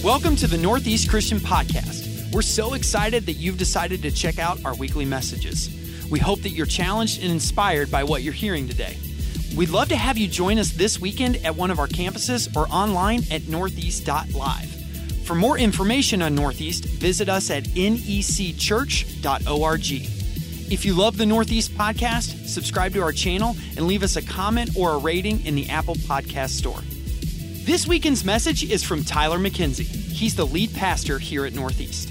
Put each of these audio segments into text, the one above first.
Welcome to the Northeast Christian Podcast. We're so excited that you've decided to check out our weekly messages. We hope that you're challenged and inspired by what you're hearing today. We'd love to have you join us this weekend at one of our campuses or online at northeast.live. For more information on Northeast, visit us at necchurch.org. If you love the Northeast Podcast, subscribe to our channel and leave us a comment or a rating in the Apple Podcast Store. This weekend's message is from Tyler McKenzie. He's the lead pastor here at Northeast.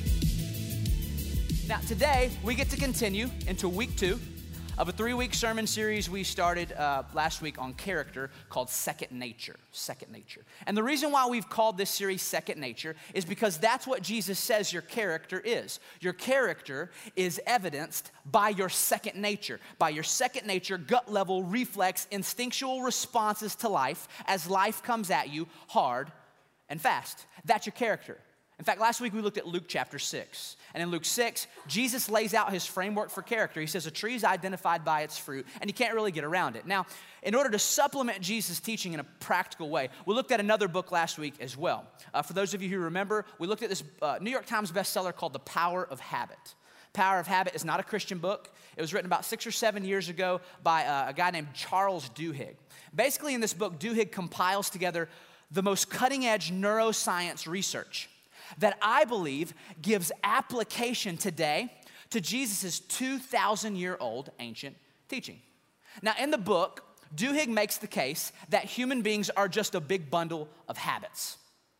Now, today, we get to continue into week 2 of a 3-week sermon series we started last week on character called Second Nature. Second Nature. And the reason why we've called this series Second Nature is because that's what Jesus says your character is. Your character is evidenced by your second nature. By your second nature, gut level, reflex, instinctual responses to life as life comes at you hard and fast. That's your character. In fact, last week we looked at Luke chapter 6. And in Luke 6, Jesus lays out his framework for character. He says a tree is identified by its fruit, and you can't really get around it. Now, in order to supplement Jesus' teaching in a practical way, we looked at another book last week as well. For those of you who remember, we looked at this New York Times bestseller called The Power of Habit. Power of Habit is not a Christian book. It was written about 6 or 7 years ago by a guy named Charles Duhigg. Basically, in this book, Duhigg compiles together the most cutting-edge neuroscience research that I believe gives application today to Jesus' 2,000-year-old ancient teaching. Now, in the book, Duhigg makes the case that human beings are just a big bundle of habits.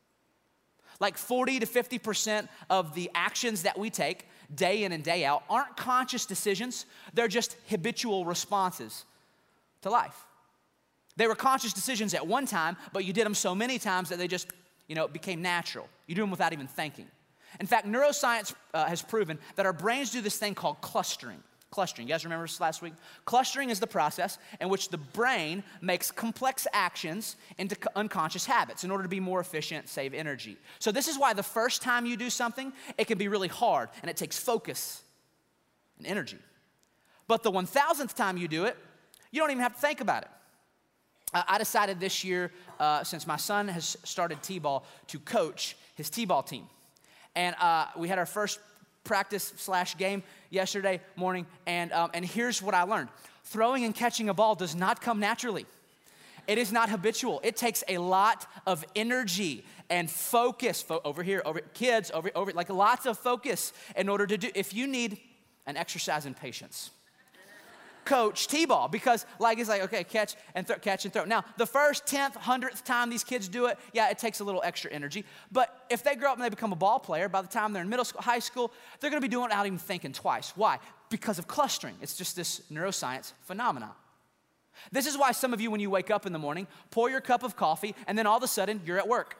Like 40 to 50% of the actions that we take day in and day out aren't conscious decisions. They're just habitual responses to life. They were conscious decisions at one time, but you did them so many times that they just it became natural. You do them without even thinking. In fact, neuroscience has proven that our brains do this thing called clustering. Clustering, you guys remember this last week? Clustering is the process in which the brain makes complex actions into unconscious habits in order to be more efficient, save energy. So this is why the first time you do something, it can be really hard and it takes focus and energy. But the 1,000th time you do it, you don't even have to think about it. I decided this year, since my son has started T-ball, to coach his T-ball team. And we had our first practice/game yesterday morning, and here's what I learned. Throwing and catching a ball does not come naturally. It is not habitual. It takes a lot of energy and focus. Kids, like lots of focus in order to do. If you need an exercise in patience, coach T-ball, because it's like, okay, catch and throw. Now, the first 10th, 100th time these kids do it, yeah, it takes a little extra energy. But if they grow up and they become a ball player, by the time they're in middle school, high school, they're going to be doing it without even thinking twice. Why? Because of clustering. It's just this neuroscience phenomenon. This is why some of you, when you wake up in the morning, pour your cup of coffee, and then all of a sudden, you're at work.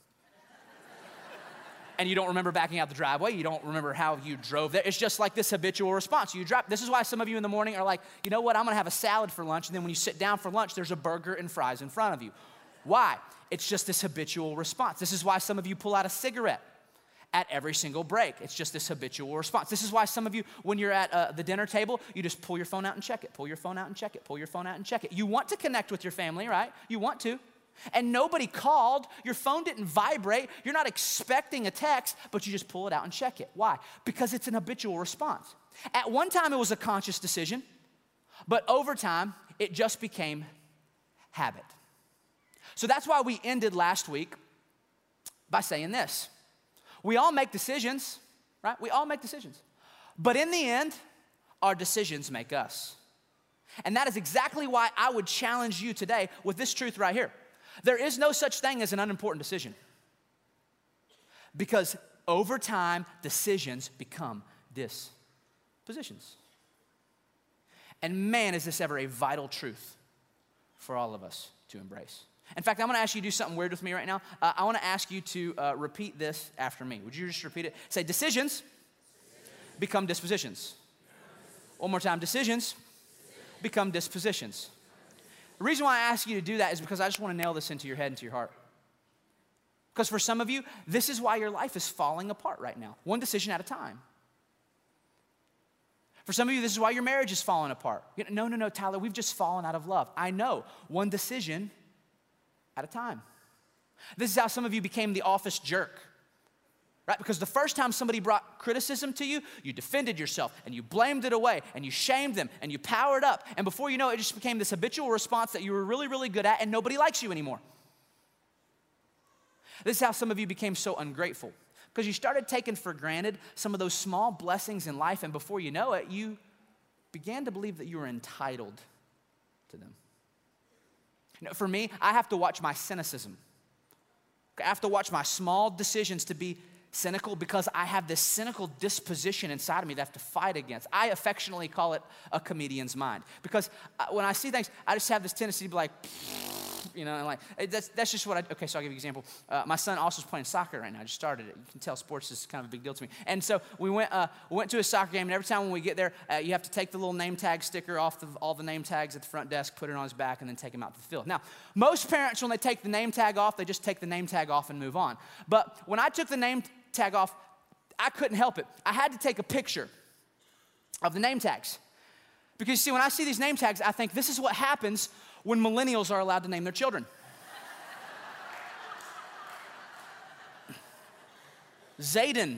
And you don't remember backing out the driveway. You don't remember how you drove there. It's just like this habitual response. You drop. This is why some of you in the morning are like, you know what, I'm going to have a salad for lunch. And then when you sit down for lunch, there's a burger and fries in front of you. Why? It's just this habitual response. This is why some of you pull out a cigarette at every single break. It's just this habitual response. This is why some of you, when you're at the dinner table, you just pull your phone out and check it. Pull your phone out and check it. Pull your phone out and check it. You want to connect with your family, right? You want to. And nobody called, your phone didn't vibrate, you're not expecting a text, but you just pull it out and check it. Why? Because it's an habitual response. At one time, it was a conscious decision, but over time, it just became habit. So that's why we ended last week by saying this. We all make decisions, right? We all make decisions. But in the end, our decisions make us. And that is exactly why I would challenge you today with this truth right here. There is no such thing as an unimportant decision. Because over time, decisions become dispositions. And man, is this ever a vital truth for all of us to embrace. In fact, I'm going to ask you to do something weird with me right now. I want to ask you to repeat this after me. Would you just repeat it? Say, decisions become dispositions. One more time, decisions become dispositions. The reason why I ask you to do that is because I just want to nail this into your head and to your heart. Because for some of you, this is why your life is falling apart right now, one decision at a time. For some of you, this is why your marriage is falling apart. No, Tyler, we've just fallen out of love. I know, one decision at a time. This is how some of you became the office jerk. right? Because the first time somebody brought criticism to you, you defended yourself and you blamed it away and you shamed them and you powered up. And before you know it, it just became this habitual response that you were really, really good at and nobody likes you anymore. This is how some of you became so ungrateful, because you started taking for granted some of those small blessings in life, and before you know it, you began to believe that you were entitled to them. You know, for me, I have to watch my cynicism. I have to watch my small decisions to be cynical, because I have this cynical disposition inside of me that I have to fight against. I affectionately call it a comedian's mind, because when I see things, I just have this tendency to be like, you know, and like, that's just what okay, so I'll give you an example. My son also is playing soccer right now. I just started it. You can tell sports is kind of a big deal to me. And so we went to a soccer game, and every time when we get there, you have to take the little name tag sticker off all the name tags at the front desk, put it on his back, and then take him out to the field. Now, most parents, when they take the name tag off, they just take the name tag off and move on. But when I took the name tag off, I couldn't help it. I had to take a picture of the name tags. Because you see, when I see these name tags, I think this is what happens when millennials are allowed to name their children. Zayden,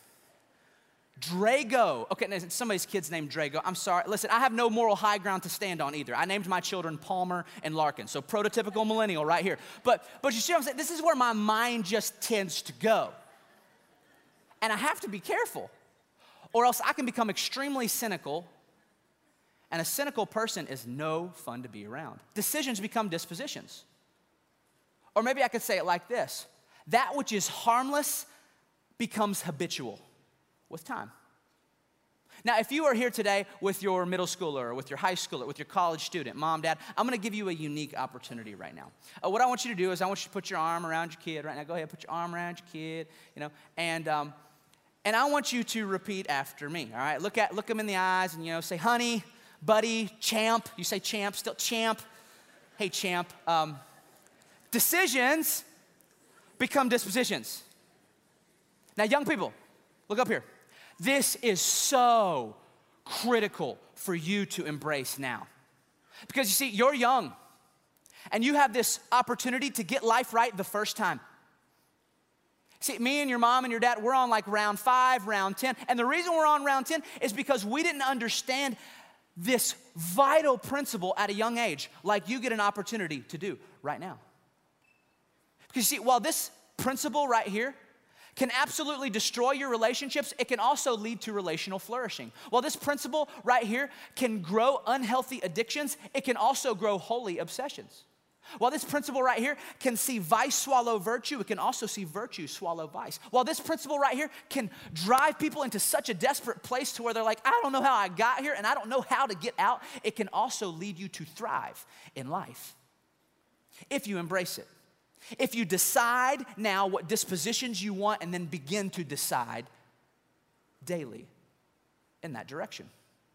Drago. Okay, somebody's kid's named Drago. I'm sorry. Listen, I have no moral high ground to stand on either. I named my children Palmer and Larkin, so prototypical millennial right here. But you see what I'm saying? This is where my mind just tends to go. And I have to be careful, or else I can become extremely cynical. And a cynical person is no fun to be around. Decisions become dispositions. Or maybe I could say it like this: that which is harmless becomes habitual with time. Now, if you are here today with your middle schooler, or with your high schooler, with your college student, mom, dad, I'm gonna give you a unique opportunity right now. What I want you to do is I want you to put your arm around your kid right now. Go ahead, put your arm around your kid, you know, and I want you to repeat after me, all right? Look them in the eyes and, you know, say, honey, buddy, champ. You say champ, still champ. Hey, champ. Decisions become dispositions. Now, young people, look up here. This is so critical for you to embrace now. Because you see, you're young, and you have this opportunity to get life right the first time. See, me and your mom and your dad, we're on like round 5, round 10. And the reason we're on round 10 is because we didn't understand this vital principle at a young age, like you get an opportunity to do right now. Because you see, while this principle right here can absolutely destroy your relationships, it can also lead to relational flourishing. While this principle right here can grow unhealthy addictions, it can also grow holy obsessions. While this principle right here can see vice swallow virtue, it can also see virtue swallow vice. While this principle right here can drive people into such a desperate place to where they're like, I don't know how I got here and I don't know how to get out, it can also lead you to thrive in life if you embrace it. If you decide now what dispositions you want and then begin to decide daily in that direction.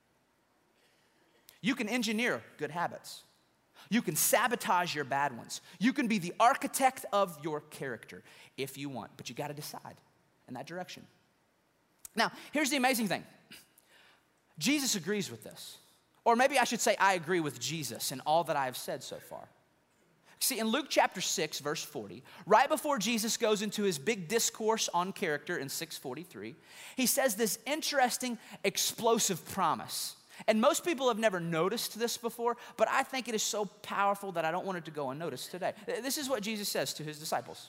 You can engineer good habits. You can sabotage your bad ones. You can be the architect of your character if you want, but you got to decide in that direction. Now, here's the amazing thing. Jesus agrees with this. Or maybe I should say I agree with Jesus in all that I have said so far. See, in Luke chapter 6, verse 40, right before Jesus goes into his big discourse on character in 6:43, he says this interesting, explosive promise. And most people have never noticed this before, but I think it is so powerful that I don't want it to go unnoticed today. This is what Jesus says to his disciples.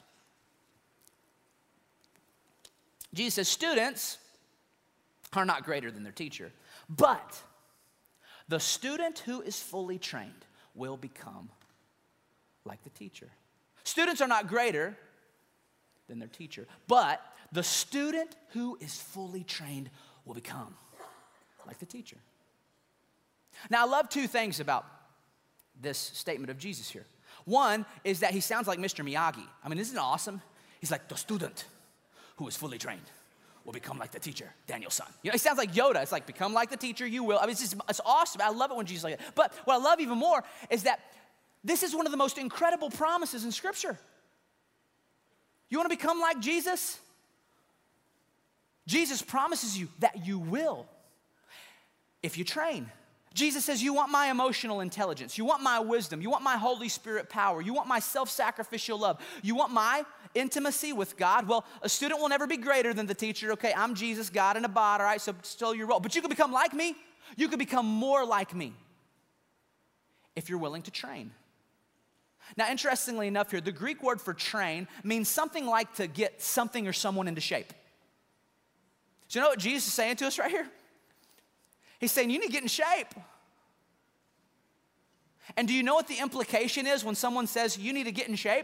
Jesus says, students are not greater than their teacher, but the student who is fully trained will become like the teacher. Students are not greater than their teacher, but the student who is fully trained will become like the teacher. Now, I love two things about this statement of Jesus here. One is that he sounds like Mr. Miyagi. I mean, isn't it awesome? He's like, the student who is fully trained will become like the teacher, Daniel's son. You know, he sounds like Yoda. It's like, become like the teacher, you will. I mean, it's awesome. I love it when Jesus is like that. But what I love even more is that this is one of the most incredible promises in Scripture. You want to become like Jesus? Jesus promises you that you will if you train. Jesus says, you want my emotional intelligence. You want my wisdom. You want my Holy Spirit power. You want my self-sacrificial love. You want my intimacy with God. Well, a student will never be greater than the teacher. Okay, I'm Jesus, God in a body, all right, so still your role. But you can become like me. You can become more like me if you're willing to train. Now, interestingly enough here, the Greek word for train means something like to get something or someone into shape. So you know what Jesus is saying to us right here? He's saying, you need to get in shape. And do you know what the implication is when someone says you need to get in shape?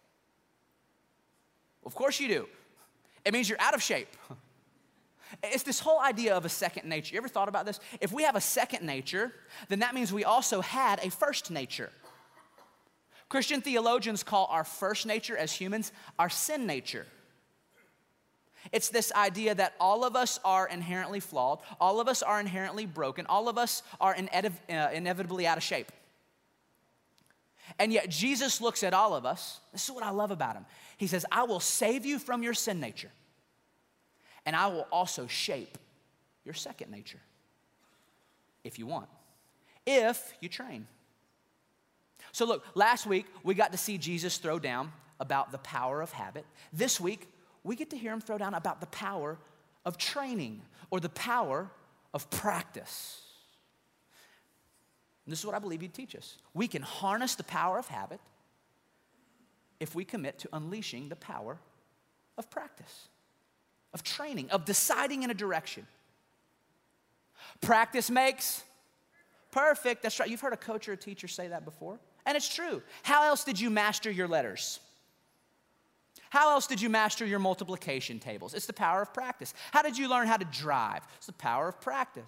Of course you do. It means you're out of shape. It's this whole idea of a second nature. You ever thought about this? If we have a second nature, then that means we also had a first nature. Christian theologians call our first nature as humans our sin nature. It's this idea that all of us are inherently flawed, all of us are inherently broken, all of us are inevitably out of shape. And yet Jesus looks at all of us. This is what I love about him. He says, I will save you from your sin nature, and I will also shape your second nature if you want, if you train. So look, last week we got to see Jesus throw down about the power of habit. This week, we get to hear him throw down about the power of training or the power of practice. And this is what I believe he'd teach us. We can harness the power of habit if we commit to unleashing the power of practice, of training, of deciding in a direction. Practice makes perfect. That's right. You've heard a coach or a teacher say that before. And it's true. How else did you master your letters? How else did you master your multiplication tables? It's the power of practice. How did you learn how to drive? It's the power of practice.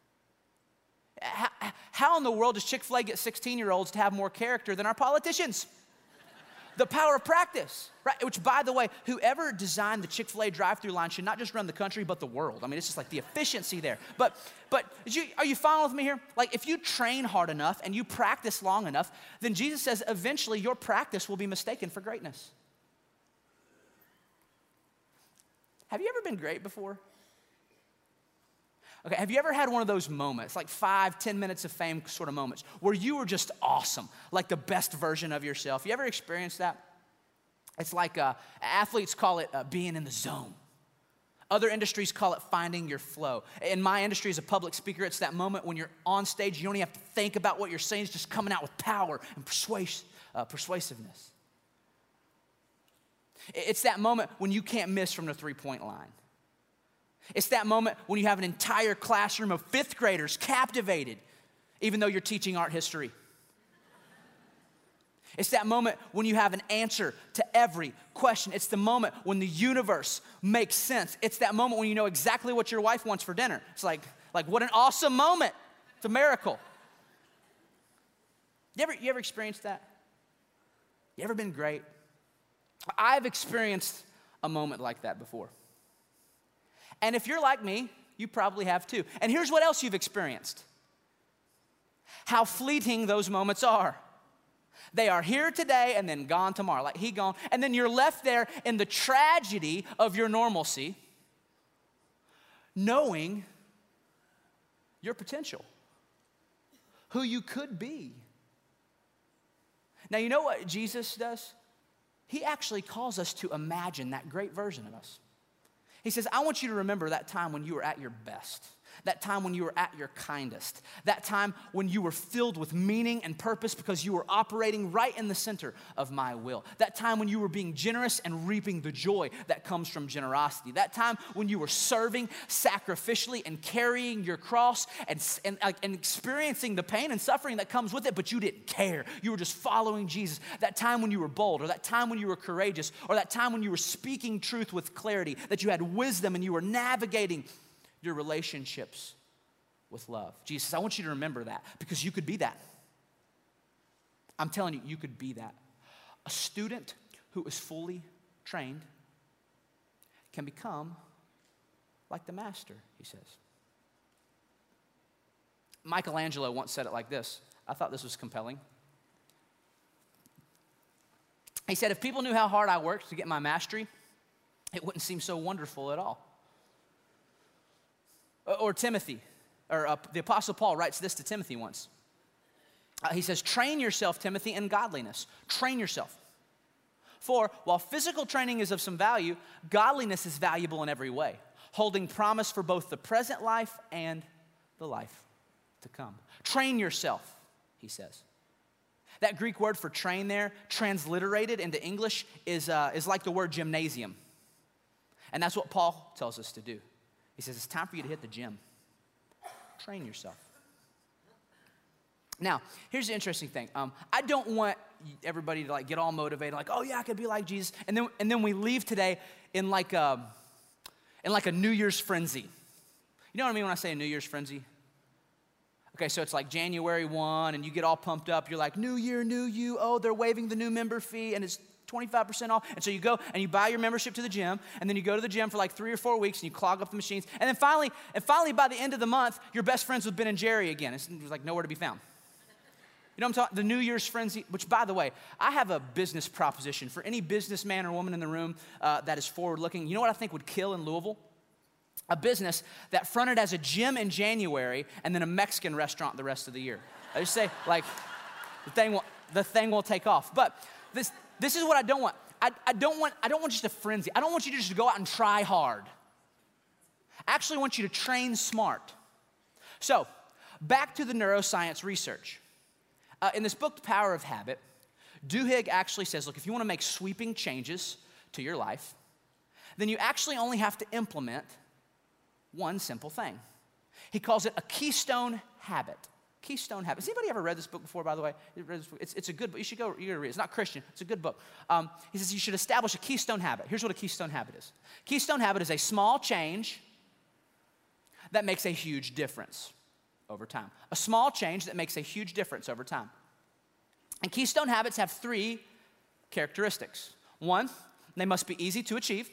How in the world does Chick-fil-A get 16-year-olds to have more character than our politicians? The power of practice, right? Which, by the way, whoever designed the Chick-fil-A drive-through line should not just run the country, but the world. I mean, it's just like the efficiency there. But are you following with me here? Like, if you train hard enough and you practice long enough, then Jesus says eventually your practice will be mistaken for greatness. Have you ever been great before? Okay, have you ever had one of those moments, like 5-10 minutes of fame sort of moments, where you were just awesome, like the best version of yourself? You ever experienced that? It's like athletes call it being in the zone. Other industries call it finding your flow. In my industry as a public speaker, it's that moment when you're on stage, you don't even have to think about what you're saying, it's just coming out with power and persuasiveness. It's that moment when you can't miss from the three-point line. It's that moment when you have an entire classroom of fifth graders captivated, even though you're teaching art history. It's that moment when you have an answer to every question. It's the moment when the universe makes sense. It's that moment when you know exactly what your wife wants for dinner. It's like what an awesome moment. It's a miracle. You ever experienced that? You ever been great? I've experienced a moment like that before. And if you're like me, you probably have too. And here's what else you've experienced. How fleeting those moments are. They are here today and then gone tomorrow, like he gone. And then you're left there in the tragedy of your normalcy, knowing your potential, who you could be. Now, you know what Jesus does? He actually calls us to imagine that great version of us. He says, I want you to remember that time when you were at your best, that time when you were at your kindest, that time when you were filled with meaning and purpose because you were operating right in the center of my will, that time when you were being generous and reaping the joy that comes from generosity, that time when you were serving sacrificially and carrying your cross and experiencing the pain and suffering that comes with it, but you didn't care. You were just following Jesus. That time when you were bold, or that time when you were courageous, or that time when you were speaking truth with clarity, that you had wisdom and you were navigating your relationships with love. Jesus says, I want you to remember that because you could be that. I'm telling you, you could be that. A student who is fully trained can become like the master, he says. Michelangelo once said it like this. I thought this was compelling. He said, if people knew how hard I worked to get my mastery, it wouldn't seem so wonderful at all. Or Timothy, the Apostle Paul writes this to Timothy once. He says, train yourself, Timothy, in godliness. Train yourself. For while physical training is of some value, godliness is valuable in every way, holding promise for both the present life and the life to come. Train yourself, he says. That Greek word for train there, transliterated into English, is like the word gymnasium. And that's what Paul tells us to do. He says, it's time for you to hit the gym. Train yourself. Now, here's the interesting thing. I don't want everybody to like get all motivated, like, oh yeah, I could be like Jesus. And then we leave today in like a New Year's frenzy. You know what I mean when I say a New Year's frenzy? Okay, so it's like January 1, and you get all pumped up. You're like, new year, new you. Oh, they're waiving the new member fee, and it's 25% off. And so you go and you buy your membership to the gym, and then you go to the gym for like 3 or 4 weeks, and you clog up the machines. And then finally by the end of the month, you're best friends with Ben and Jerry again. It's like nowhere to be found. You know what I'm talking? The New Year's frenzy, which by the way, I have a business proposition for any businessman or woman in the room that is forward-looking. You know what I think would kill in Louisville? A business that fronted as a gym in January and then a Mexican restaurant the rest of the year. I just say, like, the thing will take off. But this is what I don't want. I don't want just a frenzy. I don't want you to just go out and try hard. I actually want you to train smart. So, back to the neuroscience research. In this book, The Power of Habit, Duhigg actually says, look, if you want to make sweeping changes to your life, then you actually only have to implement one simple thing. He calls it a keystone habit. Keystone habit. Has anybody ever read this book before, by the way? It's a good book. You gotta read it. It's not Christian. It's a good book. He says you should establish a keystone habit. Here's what a keystone habit is. Keystone habit is a small change that makes a huge difference over time. A small change that makes a huge difference over time. And keystone habits have 3 characteristics. 1, they must be easy to achieve.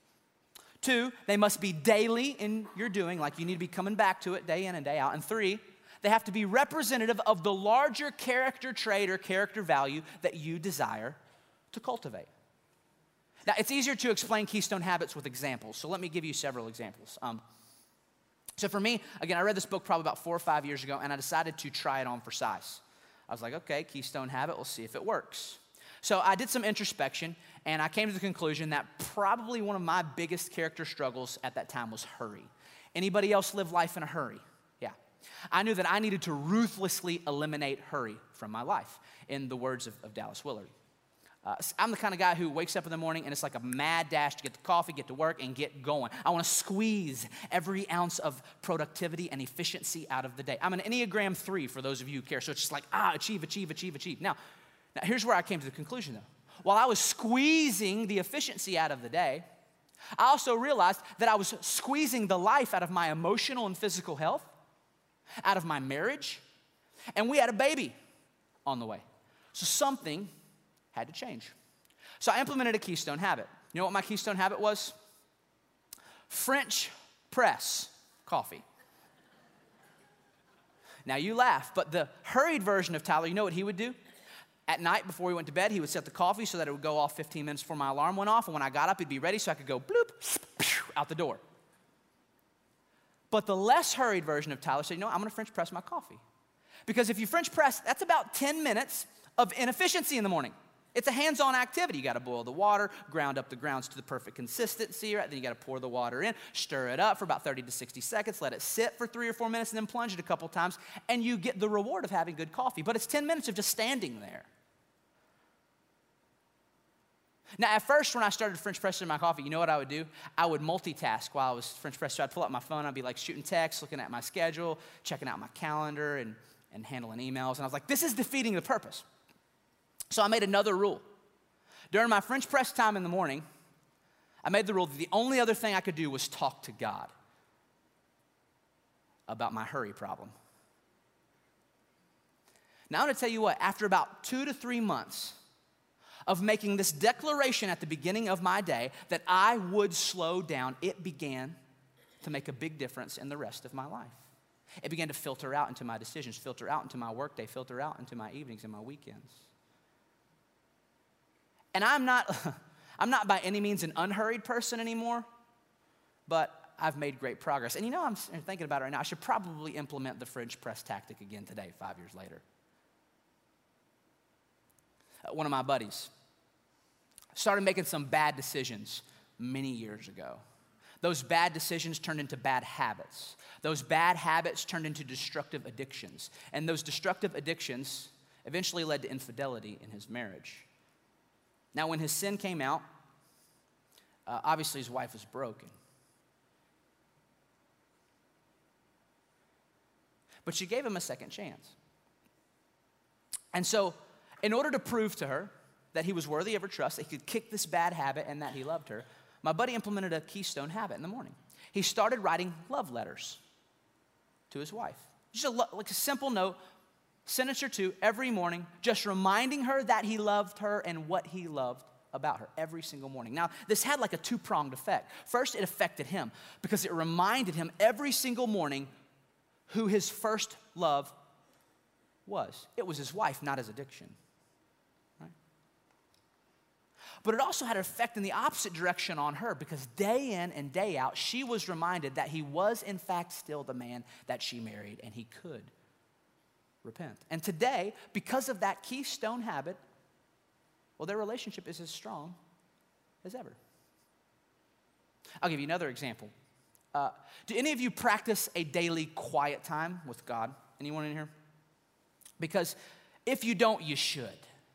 2, they must be daily in your doing, like you need to be coming back to it day in and day out. And 3, they have to be representative of the larger character trait or character value that you desire to cultivate. Now, it's easier to explain keystone habits with examples, so let me give you several examples. So for me, again, I read this book probably about 4 or 5 years ago, and I decided to try it on for size. I was like, okay, keystone habit, we'll see if it works. So I did some introspection, and I came to the conclusion that probably one of my biggest character struggles at that time was hurry. Anybody else live life in a hurry? Yeah. I knew that I needed to ruthlessly eliminate hurry from my life, in the words of Dallas Willard. I'm the kind of guy who wakes up in the morning and it's like a mad dash to get to coffee, get to work, and get going. I want to squeeze every ounce of productivity and efficiency out of the day. I'm an Enneagram 3 for those of you who care. So it's just like, achieve, achieve, achieve, achieve. Now, here's where I came to the conclusion though. While I was squeezing the efficiency out of the day, I also realized that I was squeezing the life out of my emotional and physical health, out of my marriage, and we had a baby on the way. So something had to change. So I implemented a keystone habit. You know what my keystone habit was? French press coffee. Now you laugh, but the hurried version of Tyler, you know what he would do? At night before he went to bed, he would set the coffee so that it would go off 15 minutes before my alarm went off, and when I got up, he'd be ready so I could go bloop, out the door. But the less hurried version of Tyler said, you know what, I'm gonna French press my coffee. Because if you French press, that's about 10 minutes of inefficiency in the morning. It's a hands-on activity. You gotta boil the water, ground up the grounds to the perfect consistency, right? Then you gotta pour the water in, stir it up for about 30 to 60 seconds, let it sit for 3 or 4 minutes, and then plunge it a couple times, and you get the reward of having good coffee. But it's 10 minutes of just standing there. Now, at first, when I started French pressing my coffee, you know what I would do? I would multitask while I was French pressing. So I'd pull out my phone, I'd be like shooting texts, looking at my schedule, checking out my calendar, and handling emails. And I was like, this is defeating the purpose. So I made another rule. During my French press time in the morning, I made the rule that the only other thing I could do was talk to God about my hurry problem. Now I'm gonna tell you what, after about 2 to 3 months of making this declaration at the beginning of my day that I would slow down, it began to make a big difference in the rest of my life. It began to filter out into my decisions, filter out into my workday, filter out into my evenings and my weekends. And I'm not by any means an unhurried person anymore, but I've made great progress. And you know, I'm thinking about it right now. I should probably implement the French press tactic again today, 5 years later. One of my buddies started making some bad decisions many years ago. Those bad decisions turned into bad habits. Those bad habits turned into destructive addictions. And those destructive addictions eventually led to infidelity in his marriage. Now, when his sin came out, obviously his wife was broken. But she gave him a second chance. And so, in order to prove to her that he was worthy of her trust, that he could kick this bad habit and that he loved her, my buddy implemented a keystone habit in the morning. He started writing love letters to his wife. Just like a simple note, sentence or two every morning, just reminding her that he loved her and what he loved about her every single morning. Now, this had like a two-pronged effect. First, it affected him because it reminded him every single morning who his first love was. It was his wife, not his addiction. Right? But it also had an effect in the opposite direction on her because day in and day out, she was reminded that he was in fact still the man that she married and he could repent. And today, because of that keystone habit, well, their relationship is as strong as ever. I'll give you another example. Do any of you practice a daily quiet time with God? Anyone in here? Because if you don't, you should.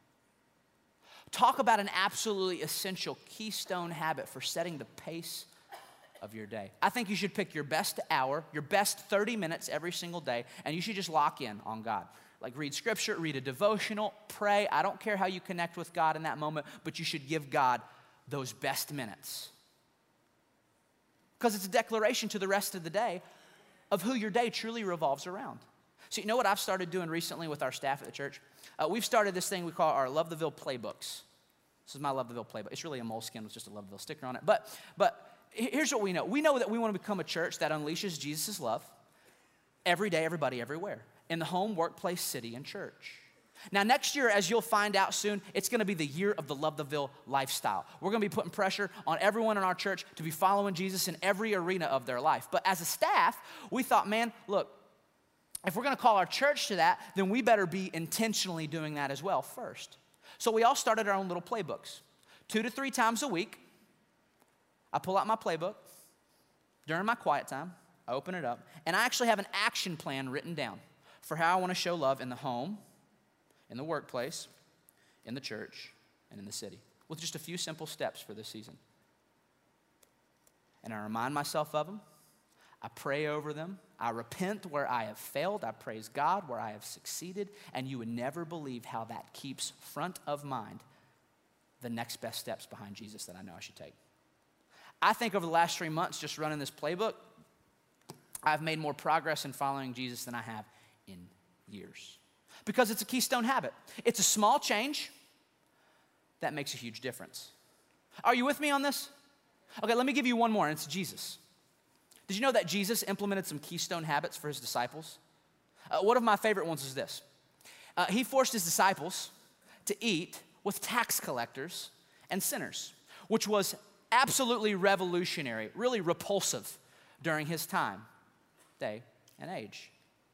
Talk about an absolutely essential keystone habit for setting the pace of your day. I think you should pick your best hour, your best 30 minutes every single day, and you should just lock in on God. Like read scripture, read a devotional, pray. I don't care how you connect with God in that moment, but you should give God those best minutes. Because it's a declaration to the rest of the day of who your day truly revolves around. So you know what I've started doing recently with our staff at the church? We've started this thing we call our Love the Ville playbooks. This is my Love the Ville playbook. It's really a moleskin with just a Love the Ville sticker on it. But here's what we know. We know that we want to become a church that unleashes Jesus' love every day, everybody, everywhere. In the home, workplace, city, and church. Now, next year, as you'll find out soon, it's going to be the year of the Love the Ville lifestyle. We're going to be putting pressure on everyone in our church to be following Jesus in every arena of their life. But as a staff, we thought, man, look, if we're going to call our church to that, then we better be intentionally doing that as well first. So we all started our own little playbooks. 2 to 3 times a week, I pull out my playbook. During my quiet time, I open it up, and I actually have an action plan written down for how I want to show love in the home, in the workplace, in the church, and in the city, with just a few simple steps for this season. And I remind myself of them. I pray over them. I repent where I have failed. I praise God where I have succeeded. And you would never believe how that keeps front of mind the next best steps behind Jesus that I know I should take. I think over the last 3 months, just running this playbook, I've made more progress in following Jesus than I have in years. Because it's a keystone habit. It's a small change that makes a huge difference. Are you with me on this? Okay, let me give you one more, and it's Jesus. Did you know that Jesus implemented some keystone habits for his disciples? One of my favorite ones is this. He forced his disciples to eat with tax collectors and sinners, which was absolutely revolutionary, really repulsive during his time, day, and age.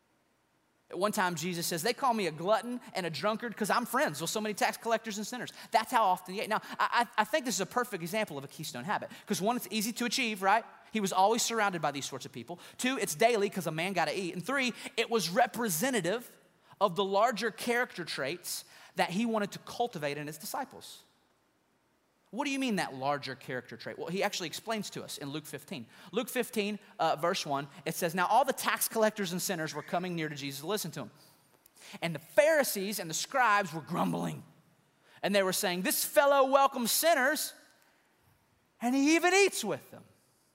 At one time, Jesus says, they call me a glutton and a drunkard because I'm friends with so many tax collectors and sinners. That's how often he ate. Now, I think this is a perfect example of a keystone habit because one, it's easy to achieve, right? He was always surrounded by these sorts of people. 2, it's daily because a man got to eat. And 3, it was representative of the larger character traits that he wanted to cultivate in his disciples. What do you mean that larger character trait? Well, he actually explains to us in Luke 15. Luke 15, verse 1, it says, now all the tax collectors and sinners were coming near to Jesus to listen to him. And the Pharisees and the scribes were grumbling. And they were saying, this fellow welcomes sinners, and he even eats with them.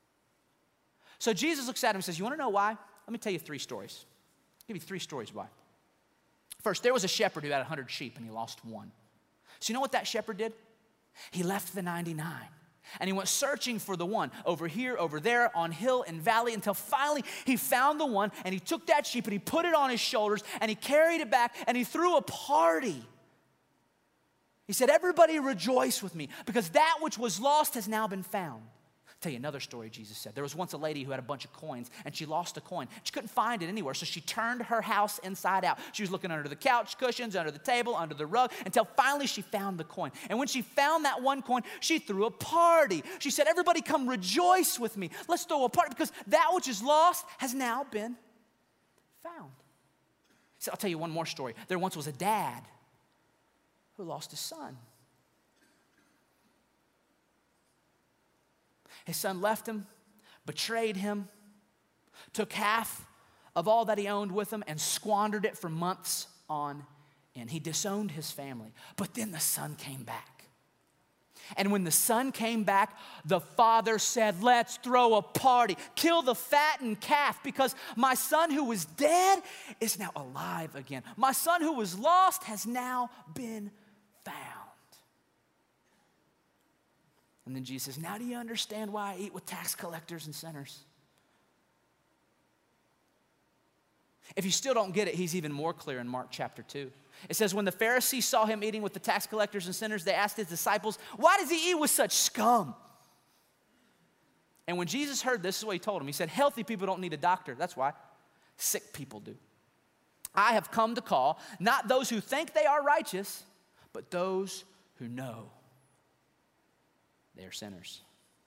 So Jesus looks at him and says, you want to know why? Let me tell you 3 stories. I'll give you 3 stories why. First, there was a shepherd who had 100 sheep, and he lost one. So you know what that shepherd did? He left the 99 and he went searching for the one over here, over there, on hill and valley until finally he found the one and he took that sheep and he put it on his shoulders and he carried it back and he threw a party. He said, everybody rejoice with me because that which was lost has now been found. Tell you another story Jesus said. There was once a lady who had a bunch of coins, and she lost a coin. She couldn't find it anywhere, so she turned her house inside out. She was looking under the couch cushions, under the table, under the rug, until finally she found the coin. And when she found that one coin, she threw a party. She said, everybody come rejoice with me. Let's throw a party, because that which is lost has now been found. So I'll tell you one more story. There once was a dad who lost his son. His son left him, betrayed him, took half of all that he owned with him and squandered it for months on end. He disowned his family. But then the son came back. And when the son came back, the father said, let's throw a party. Kill the fattened calf, because my son who was dead is now alive again. My son who was lost has now been found. And then Jesus says, now do you understand why I eat with tax collectors and sinners? If you still don't get it, he's even more clear in Mark chapter 2. It says, when the Pharisees saw him eating with the tax collectors and sinners, they asked his disciples, why does he eat with such scum? And when Jesus heard this is what he told them. He said, healthy people don't need a doctor. That's why. Sick people do. I have come to call not those who think they are righteous, but those who know they are sinners.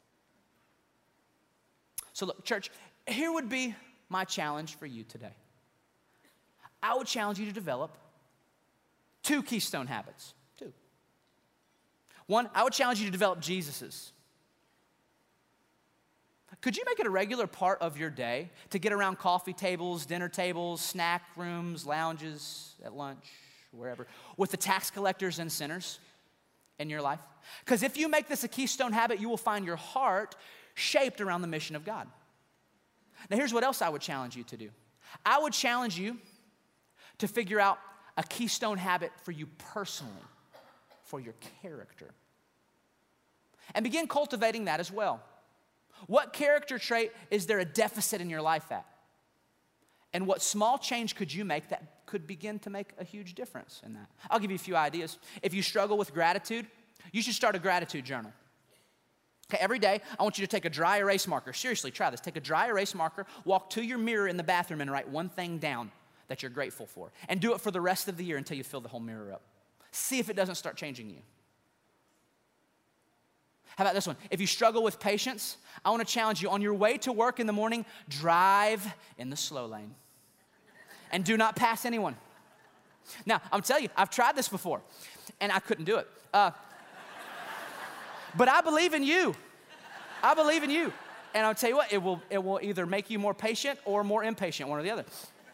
So look, church, here would be my challenge for you today. I would challenge you to develop 2 keystone habits. 2. 1, I would challenge you to develop Jesus's. Could you make it a regular part of your day to get around coffee tables, dinner tables, snack rooms, lounges, at lunch, wherever, with the tax collectors and sinners in your life? Because if you make this a keystone habit, you will find your heart shaped around the mission of God. Now, here's what else I would challenge you to do. I would challenge you to figure out a keystone habit for you personally, for your character. And begin cultivating that as well. What character trait is there a deficit in your life at? And what small change could you make that could begin to make a huge difference in that? I'll give you a few ideas. If you struggle with gratitude, you should start a gratitude journal. Okay, every day, I want you to take a dry erase marker. Seriously, try this. Take a dry erase marker, walk to your mirror in the bathroom and write one thing down that you're grateful for. And do it for the rest of the year until you fill the whole mirror up. See if it doesn't start changing you. How about this one? If you struggle with patience, I want to challenge you on your way to work in the morning, drive in the slow lane. And do not pass anyone. Now, I'm telling you, I've tried this before, and I couldn't do it. But I believe in you. I believe in you. And I'll tell you what, it will either make you more patient or more impatient, one or the other.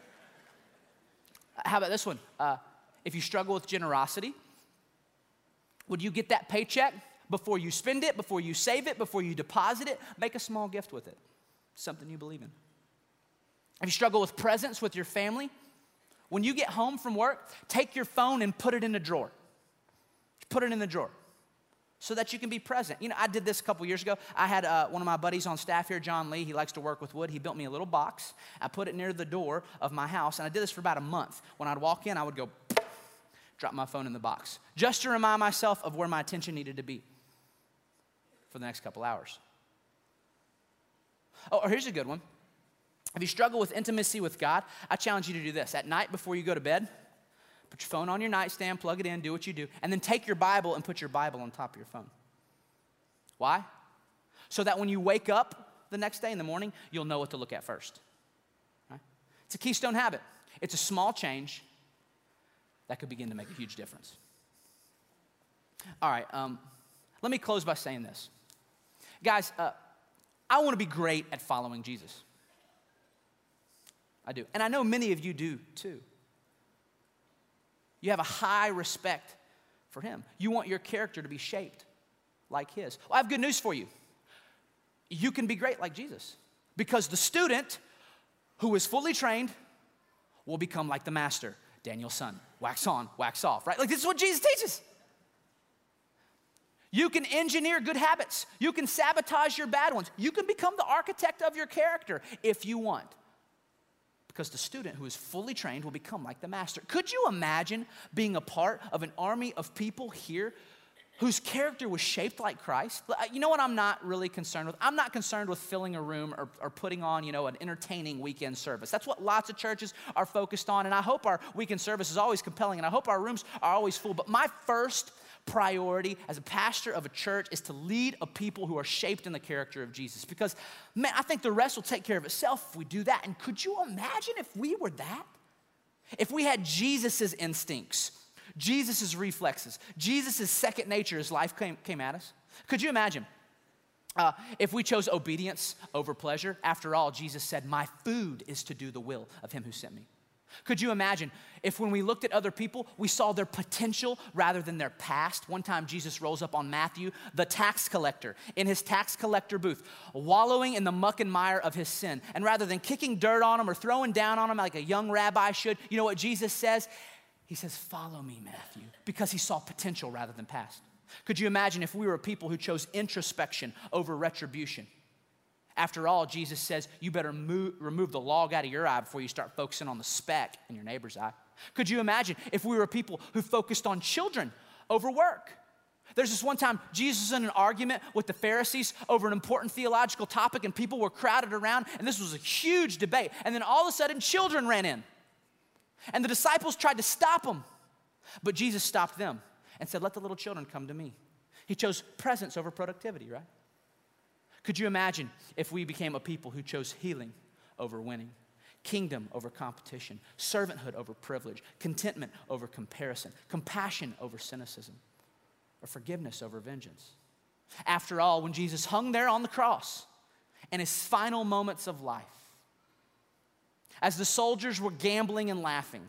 How about this one? If you struggle with generosity, would you get that paycheck before you spend it, before you save it, before you deposit it? Make a small gift with it. Something you believe in. If you struggle with presents with your family, when you get home from work, take your phone and put it in a drawer. Put it in the drawer so that you can be present. You know, I did this a couple years ago. I had one of my buddies on staff here, John Lee. He likes to work with wood. He built me a little box. I put it near the door of my house, and I did this for about a month. When I'd walk in, I would go, drop my phone in the box, just to remind myself of where my attention needed to be for the next couple hours. Oh, or here's a good one. If you struggle with intimacy with God, I challenge you to do this. At night before you go to bed, put your phone on your nightstand, plug it in, do what you do, and then take your Bible and put your Bible on top of your phone. Why? So that when you wake up the next day in the morning, you'll know what to look at first. Right? It's a keystone habit. It's a small change that could begin to make a huge difference. All right, let me close by saying this. Guys, I want to be great at following Jesus. I do. And I know many of you do too. You have a high respect for him. You want your character to be shaped like his. Well, I have good news for you. You can be great like Jesus, because the student who is fully trained will become like the master, Daniel's son. Wax on, wax off, right? Like, this is what Jesus teaches. You can engineer good habits. You can sabotage your bad ones. You can become the architect of your character if you want. Because the student who is fully trained will become like the master. Could you imagine being a part of an army of people here whose character was shaped like Christ. You know what I'm not really concerned with? I'm not concerned with filling a room or putting on, an entertaining weekend service. That's what lots of churches are focused on, and I hope our weekend service is always compelling, and I hope our rooms are always full. But my first priority as a pastor of a church is to lead a people who are shaped in the character of Jesus. Because, man, I think the rest will take care of itself if we do that. And could you imagine if we were that? If we had Jesus's instincts, Jesus' reflexes, Jesus' second nature as life came at us. Could you imagine if we chose obedience over pleasure? After all, Jesus said, my food is to do the will of him who sent me. Could you imagine if when we looked at other people, we saw their potential rather than their past? One time Jesus rolls up on Matthew, the tax collector, in his tax collector booth, wallowing in the muck and mire of his sin. And rather than kicking dirt on him or throwing down on him like a young rabbi should, you know what Jesus says? He says, follow me, Matthew, because he saw potential rather than past. Could you imagine if we were people who chose introspection over retribution? After all, Jesus says, you better remove the log out of your eye before you start focusing on the speck in your neighbor's eye. Could you imagine if we were people who focused on children over work? There's this one time Jesus was in an argument with the Pharisees over an important theological topic, and people were crowded around, and this was a huge debate. And then all of a sudden, children ran in. And the disciples tried to stop them, but Jesus stopped them and said, let the little children come to me. He chose presence over productivity, right? Could you imagine if we became a people who chose healing over winning, kingdom over competition, servanthood over privilege, contentment over comparison, compassion over cynicism, or forgiveness over vengeance? After all, when Jesus hung there on the cross in his final moments of life, as the soldiers were gambling and laughing,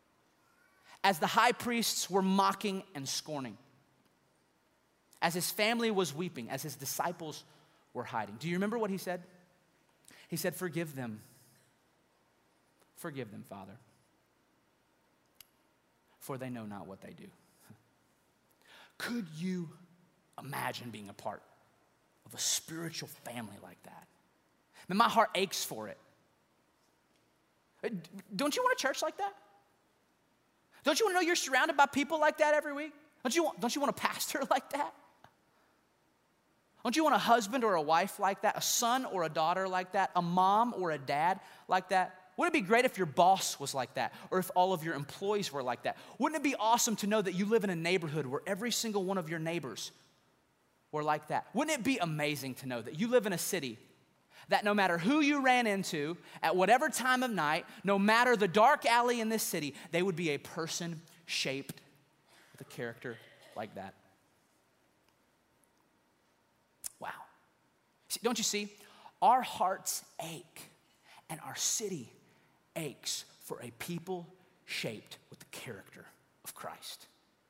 as the high priests were mocking and scorning, as his family was weeping, as his disciples were hiding. Do you remember what he said? He said, forgive them. Forgive them, Father, for they know not what they do. Could you imagine being a part of a spiritual family like that? Man, my heart aches for it. Don't you want a church like that? Don't you want to know you're surrounded by people like that every week? Don't you want a pastor like that? Don't you want a husband or a wife like that? A son or a daughter like that? A mom or a dad like that? Wouldn't it be great if your boss was like that, or if all of your employees were like that? Wouldn't it be awesome to know that you live in a neighborhood where every single one of your neighbors were like that? Wouldn't it be amazing to know that you live in a city that no matter who you ran into, at whatever time of night, no matter the dark alley in this city, they would be a person shaped with a character like that? Wow. See, don't you see? Our hearts ache, and our city aches for a people shaped with the character of Christ.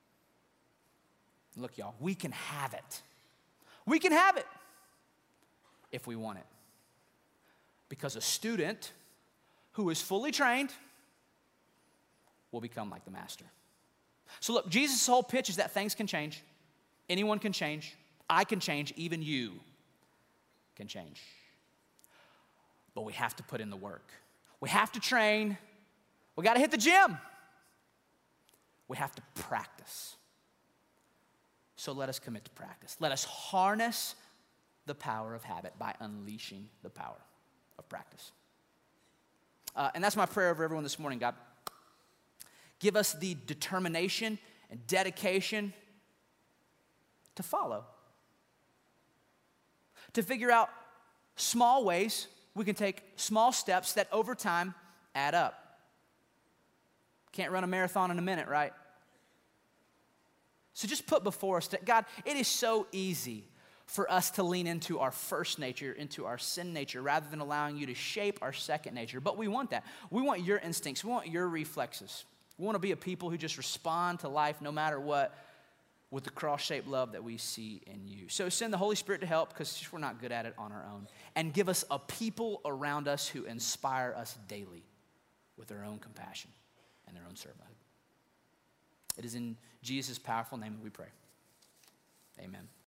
Look, y'all, we can have it. We can have it if we want it. Because a student who is fully trained will become like the master. So look, Jesus' whole pitch is that things can change. Anyone can change. I can change. Even you can change. But we have to put in the work. We have to train. We got to hit the gym. We have to practice. So let us commit to practice. Let us harness the power of habit by unleashing the power of practice. And that's my prayer over everyone this morning, God. Give us the determination and dedication to follow. To figure out small ways we can take small steps that over time add up. Can't run a marathon in a minute, right? So just put before us that, God, it is so easy for us to lean into our first nature, into our sin nature, rather than allowing you to shape our second nature. But we want that. We want your instincts. We want your reflexes. We want to be a people who just respond to life no matter what with the cross-shaped love that we see in you. So send the Holy Spirit to help, because we're not good at it on our own. And give us a people around us who inspire us daily with their own compassion and their own servanthood. It is in Jesus' powerful name that we pray. Amen.